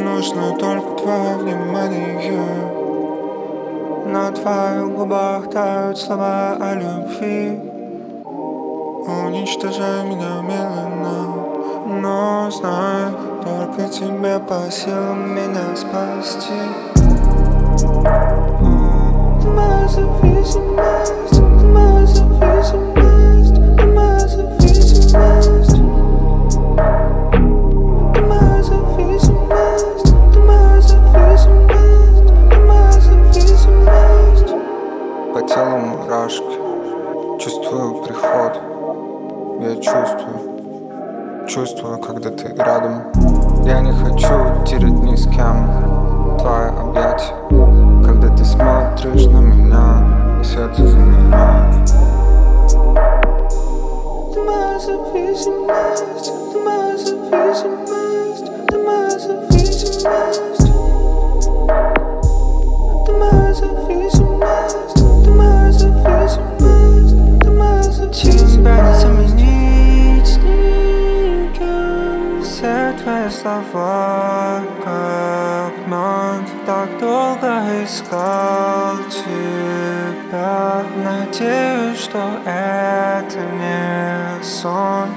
нужно только твое внимание. На твоих губах тают слова о любви. Уничтожай меня медленно, но знай, только тебе по силам меня спасти. Ты моя зависимость, ты моя зависимость, ты моя зависимость. Ты моя зависимость, ты моя зависимость, ты моя зависимость. По телу мурашки, чувствую приход. Я чувствую, когда ты рядом. Я не хочу терять ни с кем твои объятия. Когда ты смотришь на меня, сердце замирает. Ты моя зависимость, ты моя зависимость, ты моя зависимость. Ты моя зависимость, ты моя зависимость, ты моя зависимость. Тебя не заменить никем. Все твои слова как мед. Так долго искал тебя. Надеюсь, что это не сон.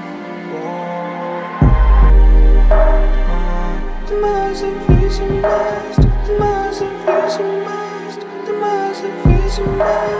Ты моя зависимость, ты моя зависимость, ты моя зависимость.